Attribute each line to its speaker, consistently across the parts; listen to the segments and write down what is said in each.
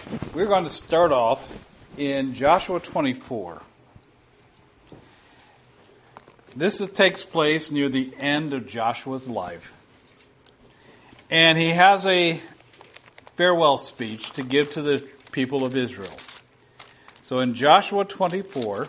Speaker 1: We're going to start off in Joshua 24. Takes place near the end of Joshua's life. And he has a farewell speech to give to the people of Israel. So in Joshua 24,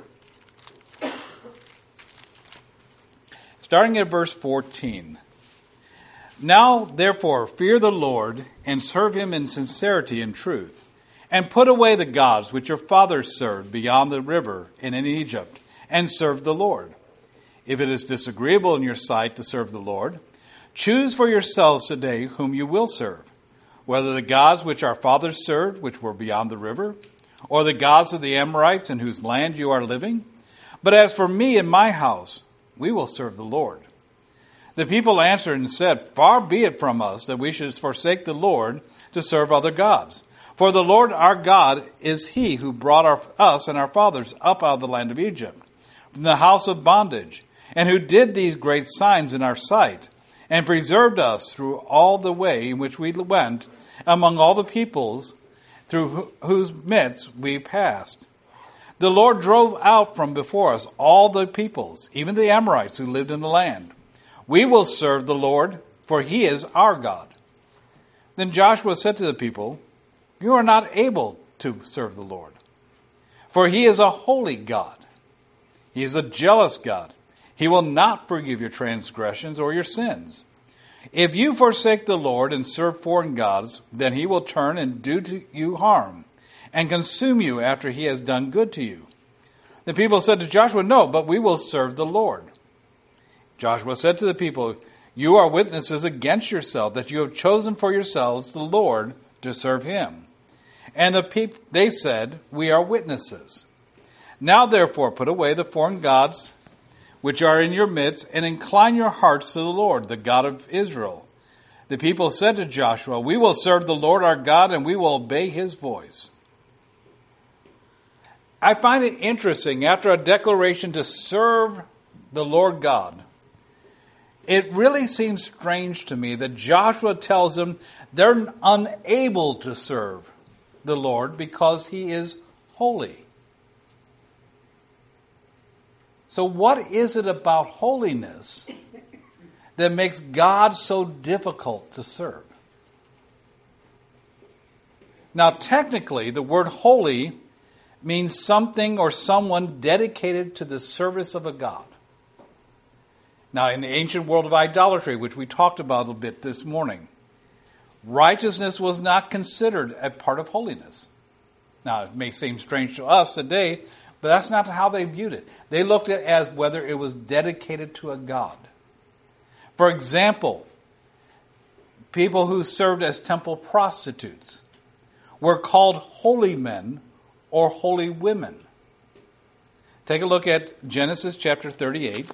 Speaker 1: starting at verse 14. Now, therefore, fear the Lord and serve him in sincerity and truth, and put away the gods which your fathers served beyond the river and in Egypt, and serve the Lord. If it is disagreeable in your sight to serve the Lord, choose for yourselves today whom you will serve, whether the gods which our fathers served, which were beyond the river, or the gods of the Amorites in whose land you are living. But as for me and my house, we will serve the Lord. The people answered and said, Far be it from us that we should forsake the Lord to serve other gods. For the Lord our God is he who brought us and our fathers up out of the land of Egypt, from the house of bondage, and who did these great signs in our sight, and preserved us through all the way in which we went among all the peoples through whose midst we passed. The Lord drove out from before us all the peoples, even the Amorites who lived in the land. We will serve the Lord, for he is our God. Then Joshua said to the people, You are not able to serve the Lord, for he is a holy God. He is a jealous God. He will not forgive your transgressions or your sins. If you forsake the Lord and serve foreign gods, then he will turn and do to you harm, and consume you after he has done good to you. The people said to Joshua, No, but we will serve the Lord. Joshua said to the people, You are witnesses against yourself that you have chosen for yourselves the Lord to serve him. And they said, We are witnesses. Now therefore put away the foreign gods which are in your midst, and incline your hearts to the Lord, the God of Israel. The people said to Joshua, We will serve the Lord our God, and we will obey his voice. I find it interesting, after a declaration to serve the Lord God, it really seems strange to me that Joshua tells them they're unable to serve the Lord because he is holy. So what is it about holiness that makes God so difficult to serve? Now, technically, the word holy means something or someone dedicated to the service of a god. Now, in the ancient world of idolatry, which we talked about a little bit this morning, righteousness was not considered a part of holiness. Now, it may seem strange to us today, but that's not how they viewed it. They looked at it as whether it was dedicated to a god. For example, people who served as temple prostitutes were called holy men or holy women. Take a look at Genesis chapter 38.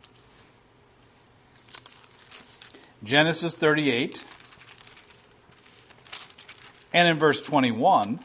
Speaker 1: Genesis 38, and in verse 21,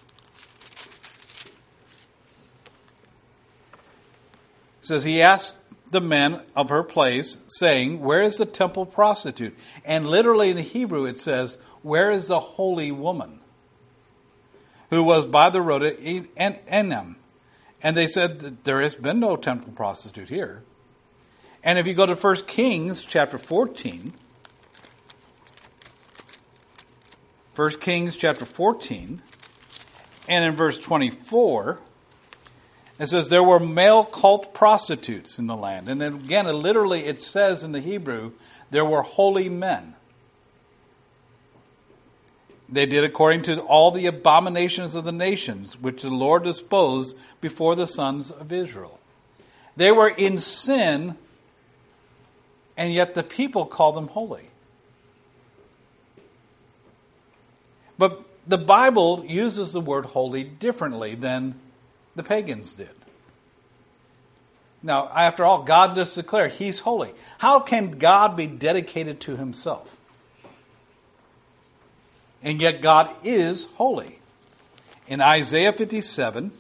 Speaker 1: it says, He asked the men of her place, saying, Where is the temple prostitute? And literally in the Hebrew it says, Where is the holy woman who was by the road at Enem? And they said that there has been no temple prostitute here. And if you go to 1 Kings chapter 14, 1 Kings chapter 14, and in verse 24, it says, There were male cult prostitutes in the land. And then again, literally it says in the Hebrew, there were holy men. They did according to all the abominations of the nations, which the Lord disposed before the sons of Israel. They were in sin, and yet the people call them holy. But the Bible uses the word holy differently than the pagans did. Now, after all, God does declare he's holy. How can God be dedicated to himself? And yet God is holy. In Isaiah 57,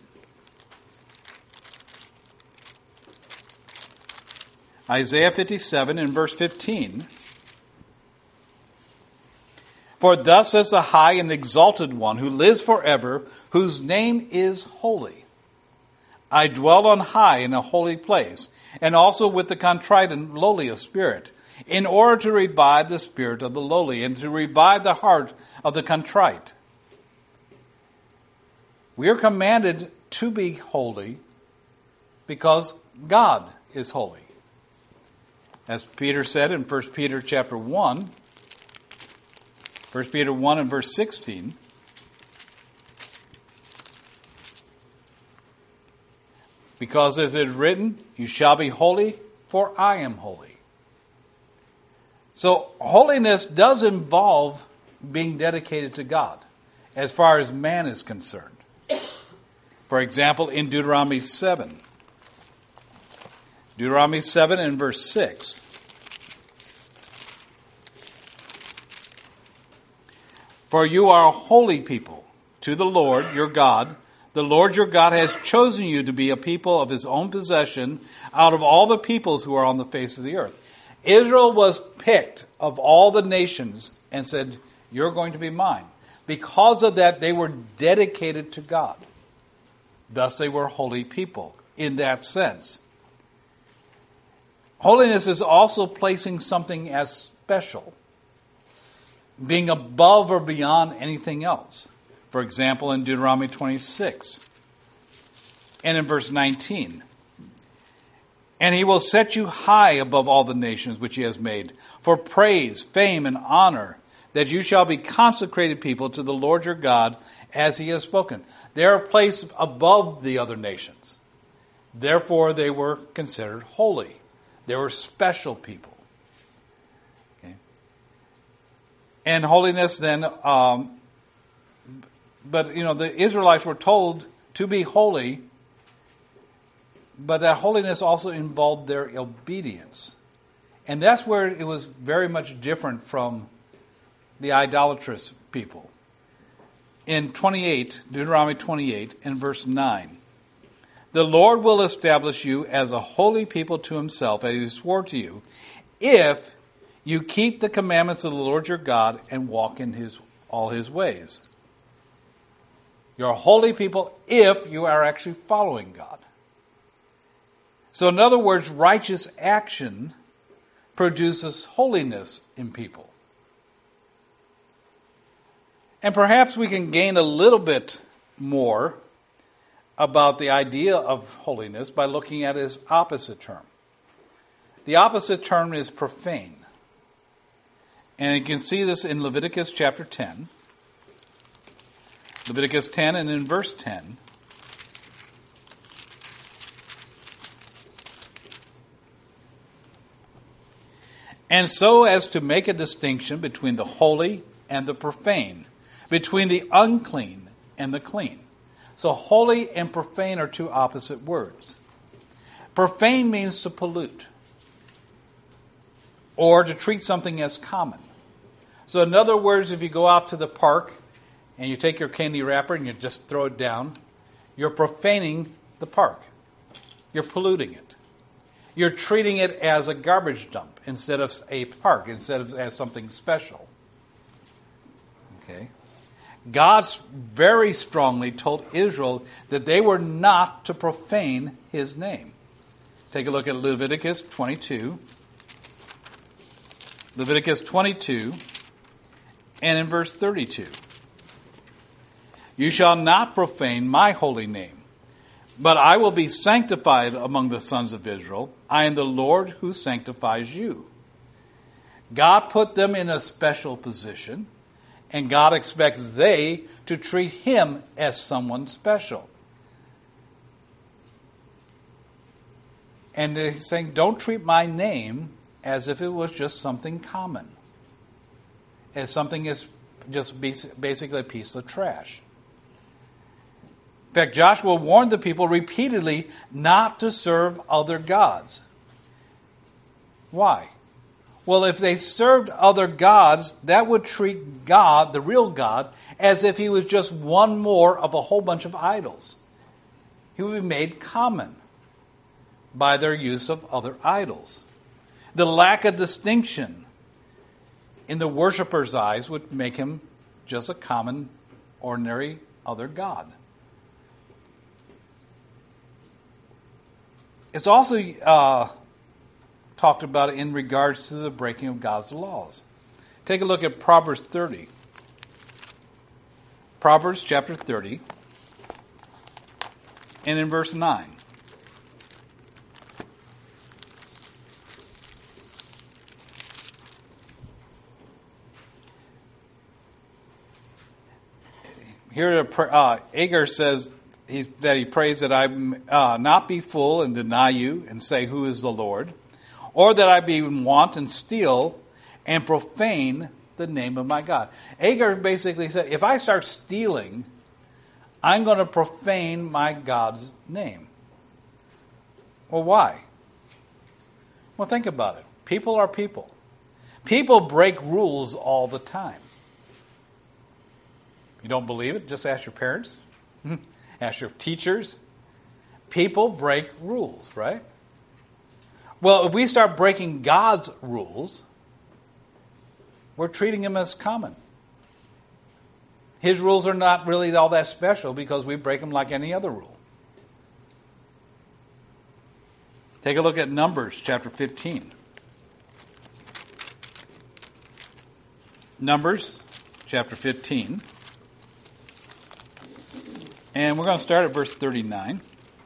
Speaker 1: Isaiah 57 in verse 15, For thus says the high and exalted one who lives forever, whose name is holy. I dwell on high in a holy place, and also with the contrite and lowly of spirit, in order to revive the spirit of the lowly, and to revive the heart of the contrite. We are commanded to be holy because God is holy. As Peter said in 1 Peter chapter 1, 1 Peter 1 and verse 16, because as it is written, you shall be holy, for I am holy. So holiness does involve being dedicated to God as far as man is concerned. For example, in Deuteronomy 7. Deuteronomy 7 and verse 6. For you are a holy people to the Lord your God. The Lord your God has chosen you to be a people of his own possession out of all the peoples who are on the face of the earth. Israel was picked of all the nations and said, you're going to be mine. Because of that, they were dedicated to God. Thus, they were holy people in that sense. Holiness is also placing something as special, being above or beyond anything else. For example, in Deuteronomy 26 and in verse 19. And he will set you high above all the nations which he has made, for praise, fame, and honor, that you shall be consecrated people to the Lord your God, as he has spoken. They are placed above the other nations. Therefore, they were considered holy. They were special people. Okay. And holiness then, but the Israelites were told to be holy, but that holiness also involved their obedience. And that's where it was very much different from the idolatrous people. In Deuteronomy 28 and verse 9, the Lord will establish you as a holy people to himself, as he swore to you, if you keep the commandments of the Lord your God and walk in all his ways. You're a holy people if you are actually following God. So in other words, righteous action produces holiness in people. And perhaps we can gain a little bit more about the idea of holiness by looking at its opposite term. The opposite term is profane. And you can see this in Leviticus chapter 10. Leviticus 10 and in verse 10. And so as to make a distinction between the holy and the profane, between the unclean and the clean. So holy and profane are two opposite words. Profane means to pollute or to treat something as common. So in other words, if you go out to the park and you take your candy wrapper and you just throw it down, you're profaning the park. You're polluting it. You're treating it as a garbage dump instead of a park, instead of as something special. Okay? God very strongly told Israel that they were not to profane his name. Take a look at Leviticus 22. Leviticus 22 and in verse 32. You shall not profane my holy name, but I will be sanctified among the sons of Israel. I am the Lord who sanctifies you. God put them in a special position, and God expects they to treat him as someone special. And he's saying, don't treat my name as if it was just something common, as something is just basically a piece of trash. In fact, Joshua warned the people repeatedly not to serve other gods. Why? Well, if they served other gods, that would treat God, the real God, as if he was just one more of a whole bunch of idols. He would be made common by their use of other idols. The lack of distinction in the worshiper's eyes, would make him just a common, ordinary other god. It's also talked about in regards to the breaking of God's laws. Take a look at Proverbs 30. Proverbs chapter 30, and in verse 9. Here, Agur says that he prays that I not be full and deny you and say, who is the Lord? Or that I be in want and steal and profane the name of my God. Agur basically said, if I start stealing, I'm going to profane my God's name. Well, why? Well, think about it. People are people. People break rules all the time. You don't believe it? Just ask your parents. Ask your teachers. People break rules, right? Well, if we start breaking God's rules, we're treating them as common. His rules are not really all that special because we break them like any other rule. Take a look at Numbers chapter 15. Numbers chapter 15. And we're going to start at verse 39.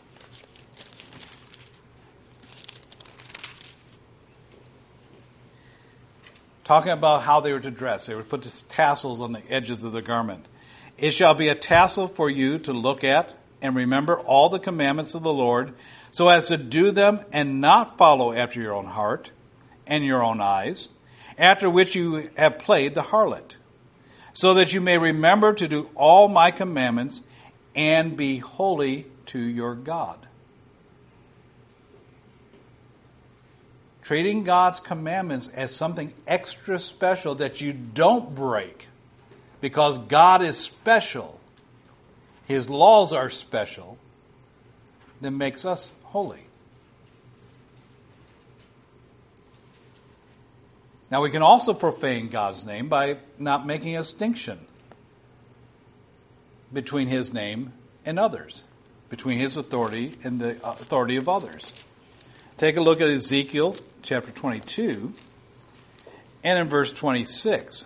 Speaker 1: Talking about how they were to dress. They were put tassels on the edges of the garment. It shall be a tassel for you to look at and remember all the commandments of the Lord, so as to do them and not follow after your own heart and your own eyes, after which you have played the harlot, so that you may remember to do all my commandments and be holy to your God. Treating God's commandments as something extra special that you don't break because God is special, His laws are special, then makes us holy. Now we can also profane God's name by not making a distinction between His name and others, between His authority and the authority of others. Take a look at Ezekiel chapter 22 and in verse 26.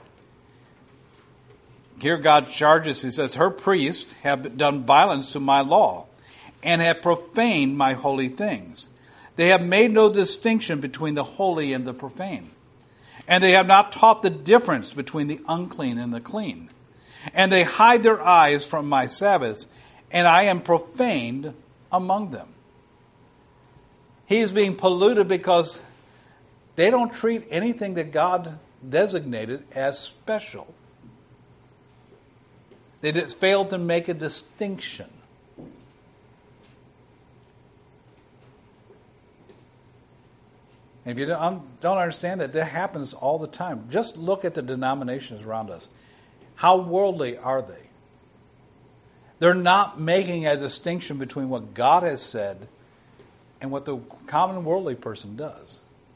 Speaker 1: Here God charges, He says, her priests have done violence to my law and have profaned my holy things. They have made no distinction between the holy and the profane. And they have not taught the difference between the unclean and the clean. And they hide their eyes from my Sabbaths, and I am profaned among them. He's being polluted because they don't treat anything that God designated as special. They just failed to make a distinction. And if you don't understand that happens all the time, just look at the denominations around us. How worldly are they? They're not making a distinction between what God has said and what the common worldly person does.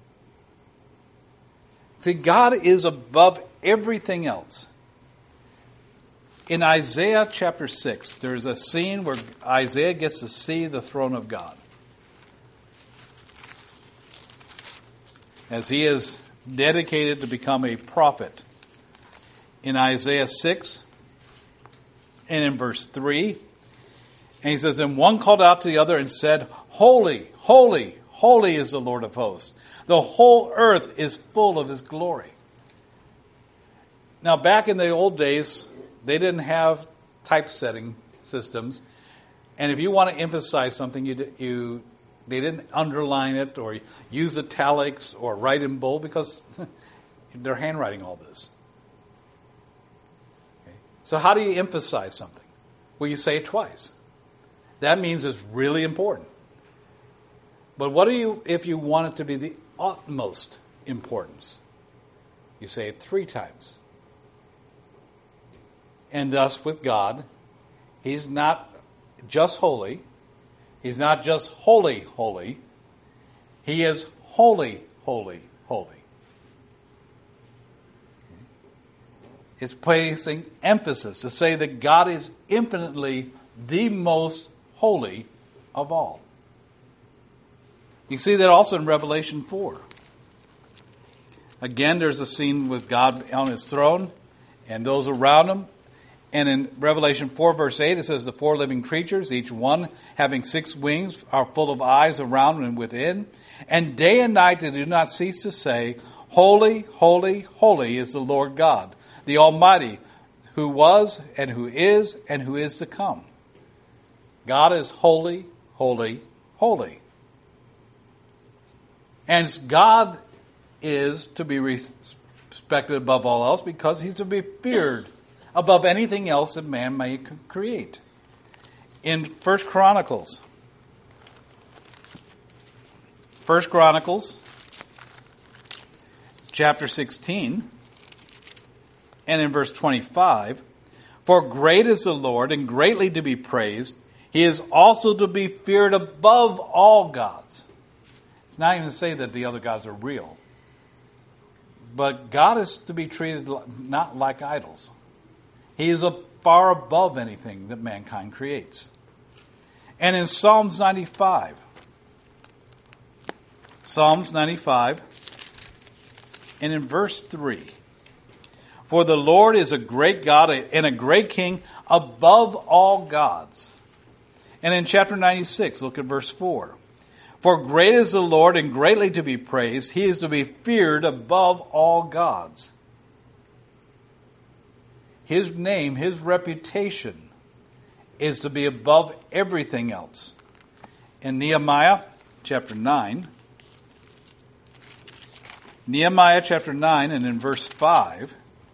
Speaker 1: See, God is above everything else. In Isaiah chapter 6, there's a scene where Isaiah gets to see the throne of God. As he is dedicated to become a prophet. In Isaiah 6 and in verse 3, and he says, and one called out to the other and said, holy, holy, holy is the Lord of hosts. The whole earth is full of His glory. Now, back in the old days, they didn't have typesetting systems. And if you want to emphasize something, they didn't underline it or use italics or write in bold because they're handwriting all this. Okay. So how do you emphasize something? Well, you say it twice. That means it's really important. But what do you, if you want it to be the utmost importance? You say it 3 times. And thus with God, He's not just holy. He's not just holy, holy. He is holy, holy, holy. It's placing emphasis to say that God is infinitely the most holy of all. You see that also in Revelation 4. Again, there's a scene with God on his throne and those around him. And in Revelation 4, verse 8, it says, the four living creatures, each one having 6 wings, are full of eyes around and within. And day and night they do not cease to say, Holy, holy, holy is the Lord God, the Almighty, who was and who is to come. God is holy, holy, holy. And God is to be respected above all else because he's to be feared above anything else that man may create. In 1 Chronicles chapter 16, and in verse 25, for great is the Lord and greatly to be praised. He is also to be feared above all gods. It's not even to say that the other gods are real. But God is to be treated not like idols. He is far above anything that mankind creates. And in Psalms 95, and in verse 3, for the Lord is a great God and a great King above all gods. And in chapter 96, look at verse 4. For great is the Lord and greatly to be praised. He is to be feared above all gods. His name, his reputation is to be above everything else. In Nehemiah chapter 9, and in verse 5,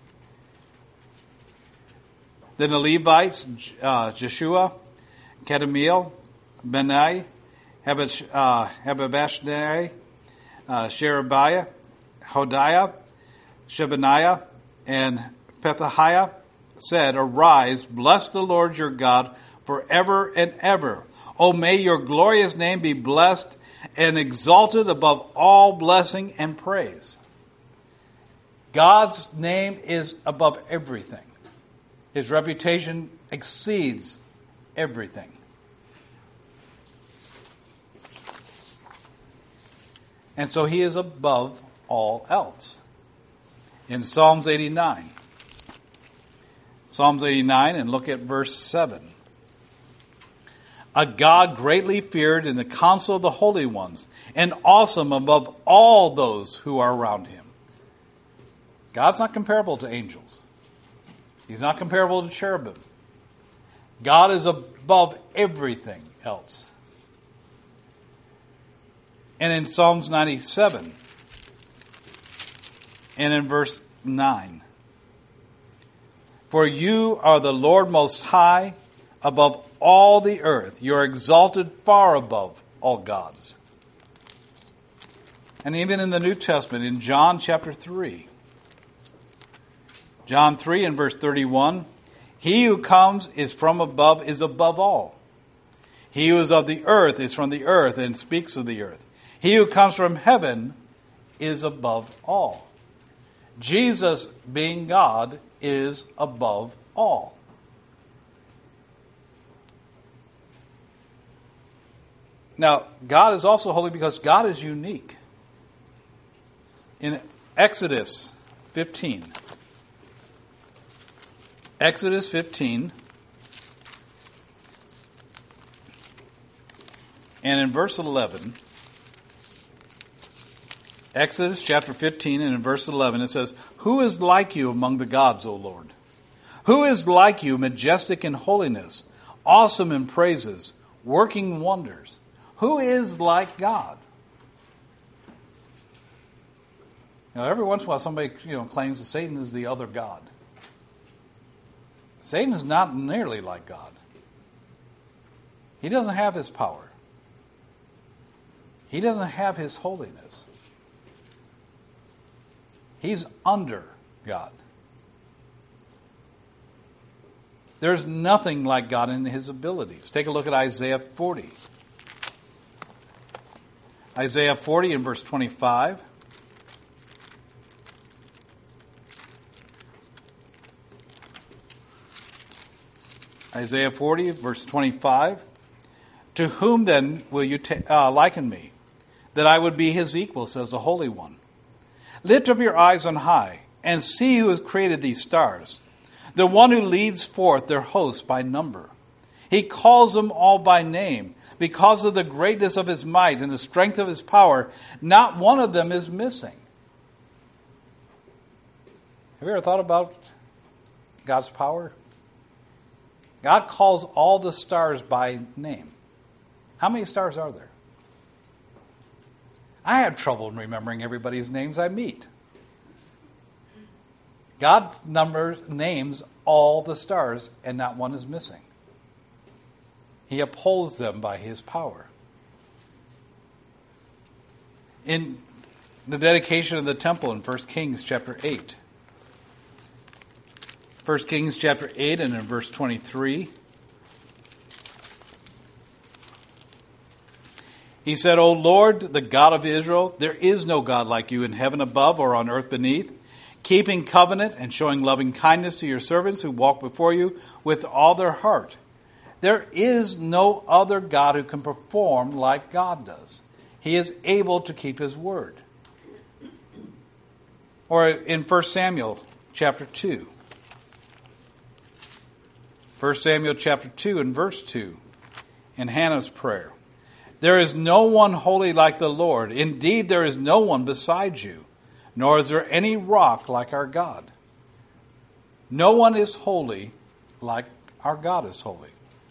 Speaker 1: then the Levites, Jeshua, Kadmiel, Benai, Habashai, Sherebiah, Hodiah, Shebaniah, and Pethahiah said, Arise, bless the Lord your God forever and ever. O may your glorious name be blessed and exalted above all blessing and praise. God's name is above everything. His reputation exceeds everything. And so he is above all else. In Psalms 89, and look at verse 7. A God greatly feared in the council of the holy ones, and awesome above all those who are around him. God's not comparable to angels. He's not comparable to cherubim. God is above everything else. And in Psalms 97, and in verse 9, for you are the Lord most high above all the earth. You are exalted far above all gods. And even in the New Testament, in John chapter 3, John 3 and verse 31, he who comes is from above, is above all. He who is of the earth is from the earth and speaks of the earth. He who comes from heaven is above all. Jesus, being God, is above all. Now, God is also holy because God is unique. In Exodus 15, and in verse 11, Exodus chapter 15 and in verse 11, it says, Who is like you among the gods, O Lord? Who is like you, majestic in holiness, awesome in praises, working wonders? Who is like God? Now, every once in a while somebody claims that Satan is the other God. Satan is not nearly like God. He doesn't have his power. He doesn't have his holiness. He's under God. There's nothing like God in his abilities. Take a look at Isaiah 40. Isaiah 40 in verse 25. Isaiah 40, verse 25. To whom then will you liken me, that I would be his equal, says the Holy One? Lift up your eyes on high, and see who has created these stars, the one who leads forth their hosts by number. He calls them all by name. Because of the greatness of his might and the strength of his power, not one of them is missing. Have you ever thought about God's power? God calls all the stars by name. How many stars are there? I have trouble in remembering everybody's names I meet. God names all the stars, and not one is missing. He upholds them by his power. In the dedication of the temple in 1 Kings chapter 8. 1 Kings chapter 8 and in verse 23. He said, O Lord, the God of Israel, there is no God like you in heaven above or on earth beneath, keeping covenant and showing loving kindness to your servants who walk before you with all their heart. There is no other God who can perform like God does. He is able to keep his word. Or in 1 Samuel chapter 2. 1 Samuel chapter 2 and verse 2. In Hannah's prayer. There is no one holy like the Lord. Indeed, there is no one beside you. Nor is there any rock like our God. No one is holy like our God is holy.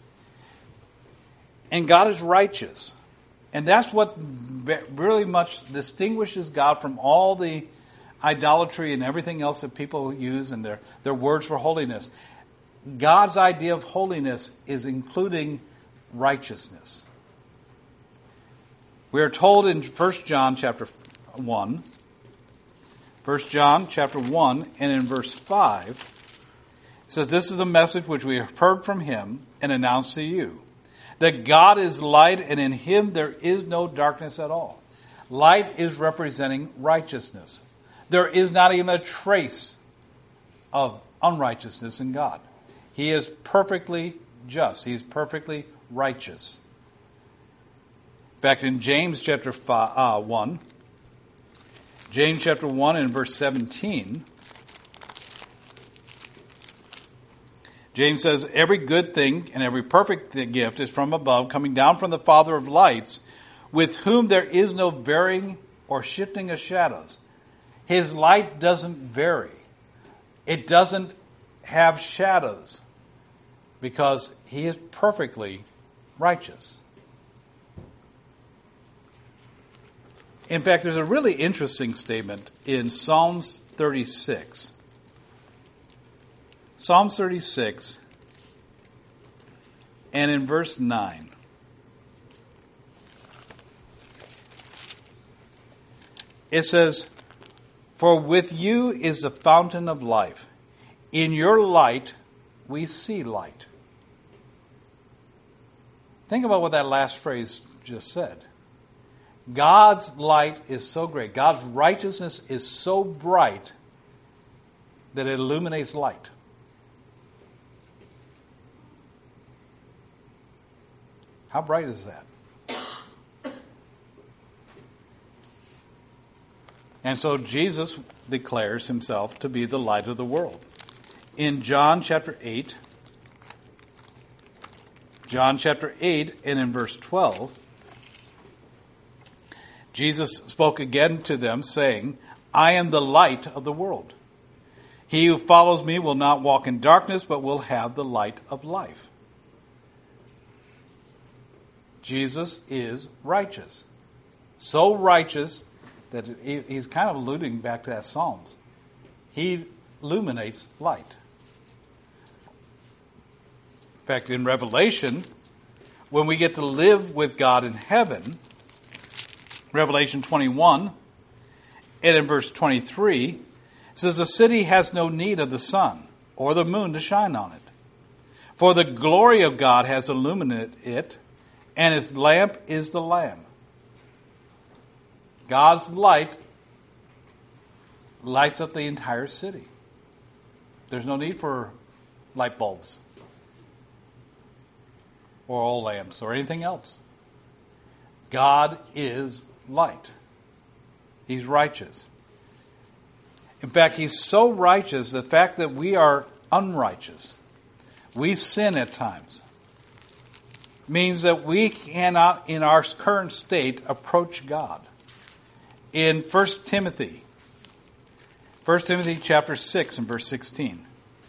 Speaker 1: And God is righteous. And that's what really much distinguishes God from all the idolatry and everything else that people use in their words for holiness. God's idea of holiness is including righteousness. We are told in 1 John chapter 1, 1 John chapter 1 and in verse 5, it says, This is a message which we have heard from him and announced to you, that God is light, and in him there is no darkness at all. Light is representing righteousness. There is not even a trace of unrighteousness in God. He is perfectly just. He is perfectly righteous. In fact, in James chapter 1, James chapter 1 and verse 17, James says, Every good thing and every perfect gift is from above, coming down from the Father of lights, with whom there is no varying or shifting of shadows. His light doesn't vary. It doesn't have shadows because he is perfectly righteous. In fact, there's a really interesting statement in Psalms 36. Psalm 36, and in verse 9. It says, For with you is the fountain of life. In your light we see light. Think about what that last phrase just said. God's light is so great. God's righteousness is so bright that it illuminates light. How bright is that? And so Jesus declares himself to be the light of the world. In John chapter 8 and in verse 12, Jesus spoke again to them, saying, I am the light of the world. He who follows me will not walk in darkness, but will have the light of life. Jesus is righteous. So righteous that he's kind of alluding back to that Psalms. He illuminates light. In fact, in Revelation, when we get to live with God in heaven, Revelation 21, and in verse 23, it says, The city has no need of the sun or the moon to shine on it, for the glory of God has illuminated it, and its lamp is the Lamb. God's light lights up the entire city. There's no need for light bulbs. or oil lamps or anything else. God is light. He's righteous. In fact, He's so righteous, the fact that we are unrighteous, we sin at times, means that we cannot, in our current state, approach God. In 1 Timothy chapter 6 and verse 16,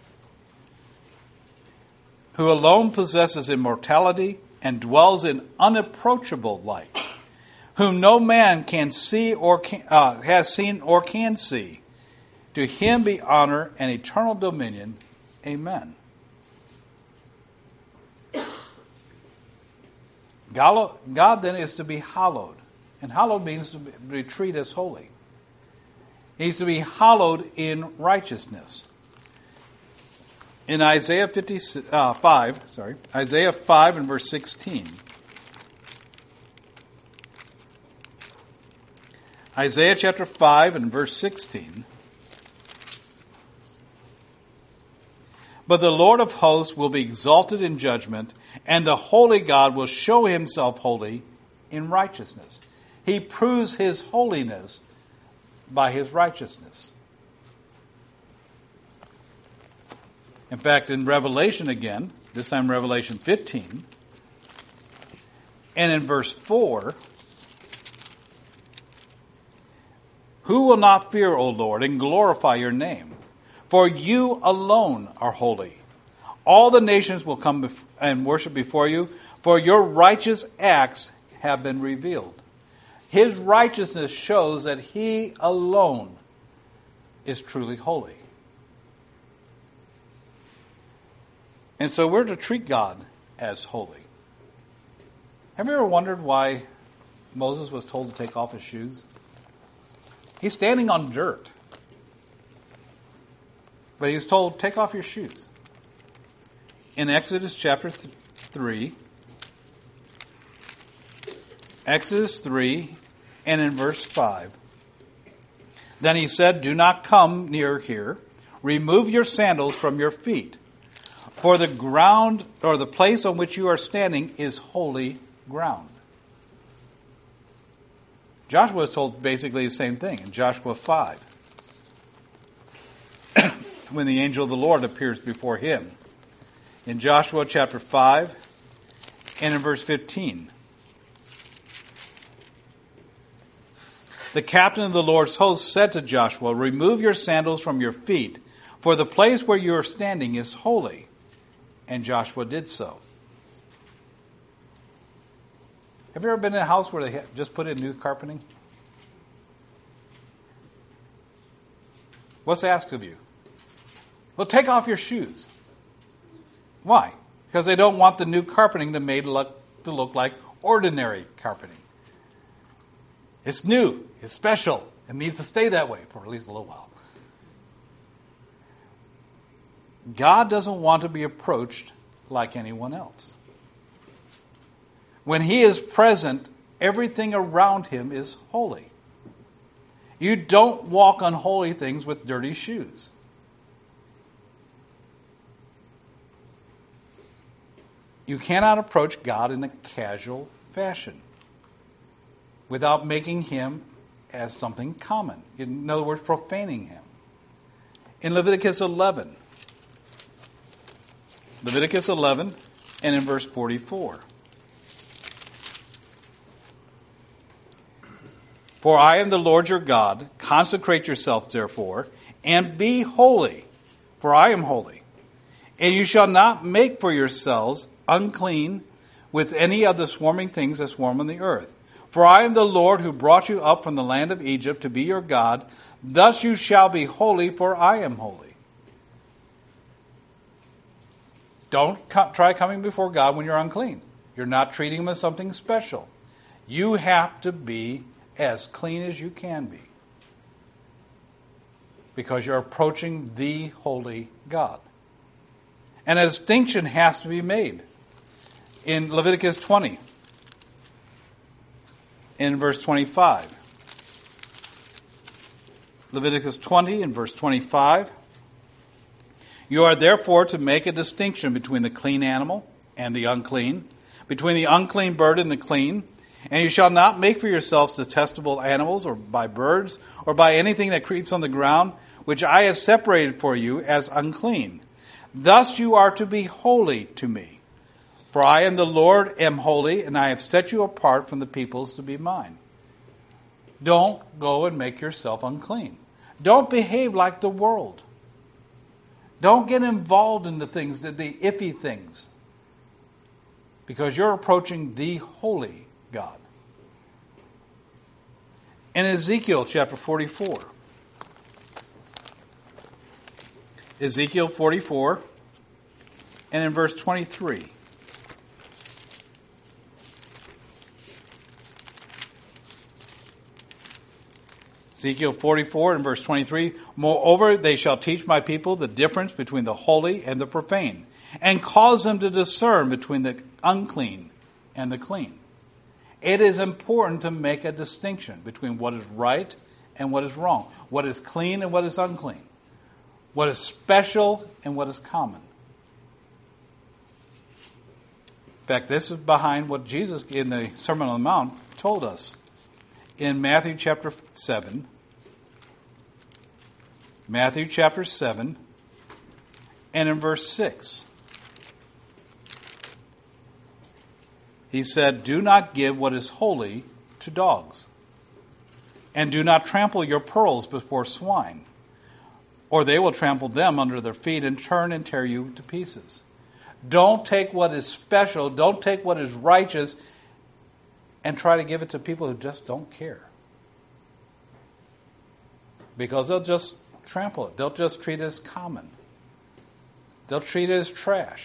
Speaker 1: who alone possesses immortality and dwells in unapproachable light, whom no man can see or has seen or can see. To Him be honor and eternal dominion. Amen. God then is to be hallowed. And hallowed means to be treated as holy. He's to be hallowed in righteousness. In Isaiah 5 and verse 16. Isaiah chapter 5 and verse 16. But the Lord of hosts will be exalted in judgment, and the holy God will show Himself holy in righteousness. He proves His holiness by His righteousness. In fact, in Revelation again, this time Revelation 15, and in verse 4, who will not fear, O Lord, and glorify your name? For you alone are holy. All the nations will come and worship before you, for your righteous acts have been revealed. His righteousness shows that He alone is truly holy. And so we're to treat God as holy. Have you ever wondered why Moses was told to take off his shoes? He's standing on dirt. But he was told, take off your shoes. In Exodus chapter 3, Exodus 3, and in verse 5, then he said, do not come near here. Remove your sandals from your feet. For the ground, or the place on which you are standing, is holy ground. Joshua was told basically the same thing in Joshua 5. When the angel of the Lord appears before him. In Joshua chapter 5 and in verse 15. The captain of the Lord's host said to Joshua, remove your sandals from your feet, for the place where you are standing is holy. And Joshua did so. Have you ever been in a house where they just put in new carpeting? What's asked of you? Well, take off your shoes. Why? Because they don't want the new carpeting to look like ordinary carpeting. It's new. It's special. It needs to stay that way for at least a little while. God doesn't want to be approached like anyone else. When He is present, everything around Him is holy. You don't walk on holy things with dirty shoes. You cannot approach God in a casual fashion without making Him as something common. In other words, profaning Him. In Leviticus 11 and in verse 44. For I am the Lord your God. Consecrate yourselves, therefore, and be holy, for I am holy. And you shall not make for yourselves unclean with any of the swarming things that swarm on the earth. For I am the Lord who brought you up from the land of Egypt to be your God. Thus you shall be holy, for I am holy. Don't try coming before God when you're unclean. You're not treating Him as something special. You have to be as clean as you can be, because you're approaching the holy God. And a distinction has to be made. In Leviticus 20, in verse 25. Leviticus 20 and verse 25. You are therefore to make a distinction between the clean animal and the unclean. between the unclean bird and the clean. And you shall not make for yourselves detestable animals, or by birds, or by anything that creeps on the ground, which I have separated for you as unclean. Thus you are to be holy to me. For I am the Lord, am holy, and I have set you apart from the peoples to be mine. Don't go and make yourself unclean. Don't behave like the world. Don't get involved in the things, the iffy things. Because you're approaching the holy God. In Ezekiel chapter 44. Ezekiel 44 and in verse 23. Ezekiel 44 and verse 23, moreover, they shall teach my people the difference between the holy and the profane, and cause them to discern between the unclean and the clean. It is important to make a distinction between what is right and what is wrong, what is clean and what is unclean, what is special and what is common. In fact, this is behind what Jesus in the Sermon on the Mount told us. In Matthew chapter 7, and in verse 6, he said, do not give what is holy to dogs, and do not trample your pearls before swine, or they will trample them under their feet and turn and tear you to pieces. Don't take what is special, don't take what is righteous, and try to give it to people who just don't care. Because they'll just trample it. They'll just treat it as common. They'll treat it as trash.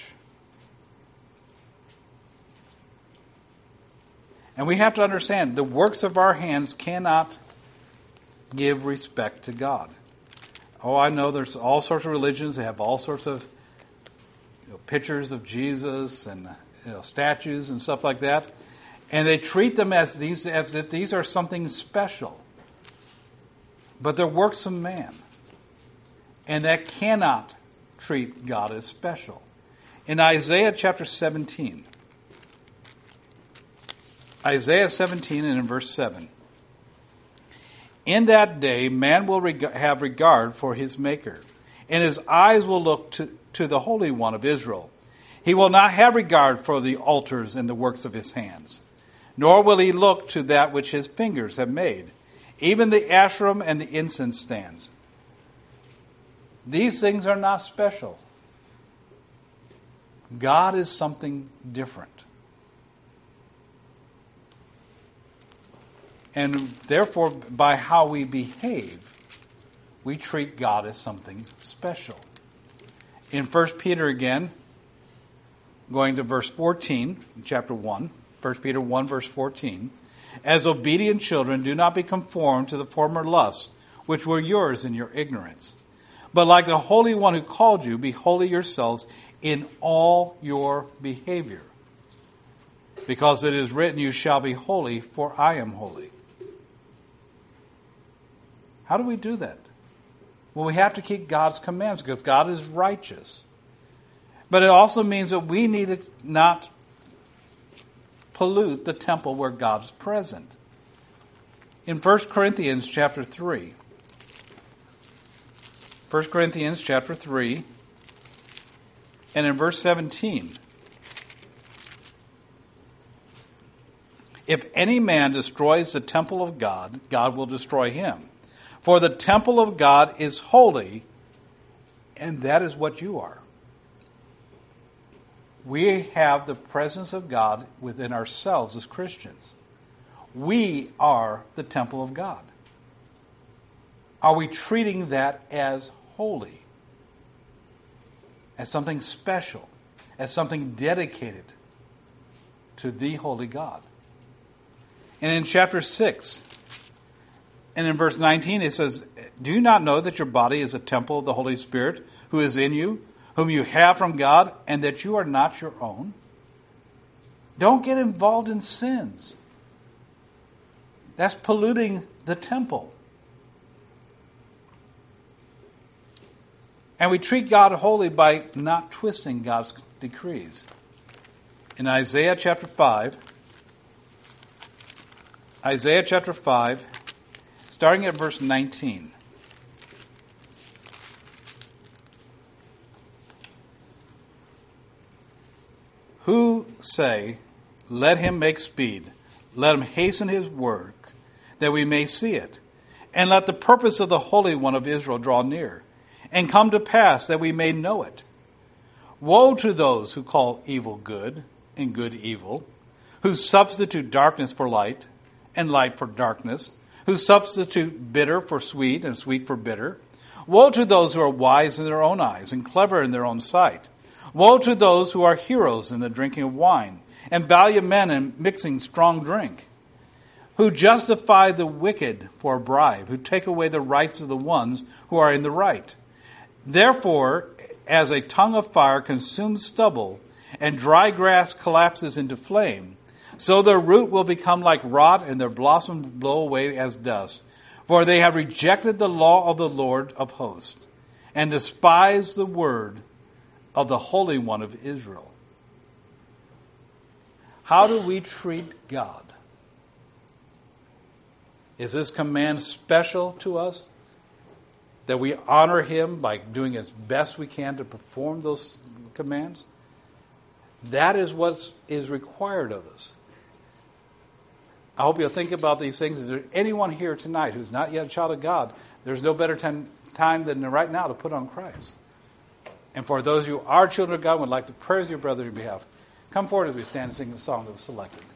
Speaker 1: And we have to understand, the works of our hands cannot give respect to God. Oh, I know there's all sorts of religions. They have all sorts of pictures of Jesus and statues and stuff like that. And they treat them as if these are something special. But they're works of man. And that cannot treat God as special. In Isaiah chapter 17, Isaiah 17 and in verse 7, in that day man will have regard for his Maker, and his eyes will look to the Holy One of Israel. He will not have regard for the altars and the works of his hands, nor will he look to that which his fingers have made, even the Asherim and the incense stands. These things are not special. God is something different. And therefore, by how we behave, we treat God as something special. In 1 Peter again, going to verse 14, chapter 1, 1 Peter 1, verse 14, as obedient children, do not be conformed to the former lusts, which were yours in your ignorance. But like the Holy One who called you, be holy yourselves in all your behavior. Because it is written, you shall be holy, for I am holy. How do we do that? Well, we have to keep God's commandments because God is righteous. But it also means that we need to not pollute the temple where God's present. In 1 Corinthians chapter 3, 1 Corinthians chapter 3, and in verse 17, if any man destroys the temple of God, God will destroy him. For the temple of God is holy, and that is what you are. We have the presence of God within ourselves as Christians. We are the temple of God. Are we treating that as holy? As something special? As something dedicated to the holy God? And in chapter 6, and in verse 19, it says, do you not know that your body is a temple of the Holy Spirit who is in you, whom you have from God, and that you are not your own? Don't get involved in sins. That's polluting the temple. And we treat God holy by not twisting God's decrees. in Isaiah chapter 5, starting at verse 19. Who say, let him make speed, let him hasten his work, that we may see it. And let the purpose of the Holy One of Israel draw near, and come to pass, that we may know it. Woe to those who call evil good, and good evil, who substitute darkness for light, and light for darkness, who substitute bitter for sweet, and sweet for bitter. Woe to those who are wise in their own eyes, and clever in their own sight. Woe to those who are heroes in the drinking of wine, and valiant men in mixing strong drink, who justify the wicked for a bribe, who take away the rights of the ones who are in the right. Therefore, as a tongue of fire consumes stubble, and dry grass collapses into flame, so their root will become like rot, and their blossoms blow away as dust. For they have rejected the law of the Lord of hosts, and despised the word of the Holy One of Israel. How do we treat God? Is this command special to us? That we honor Him by doing as best we can to perform those commands? That is what is required of us. I hope you'll think about these things. If there's anyone here tonight who's not yet a child of God, there's no better time than right now to put on Christ. And for those who are children of God and would like to pray with your brother on your behalf, come forward as we stand and sing the song that was selected.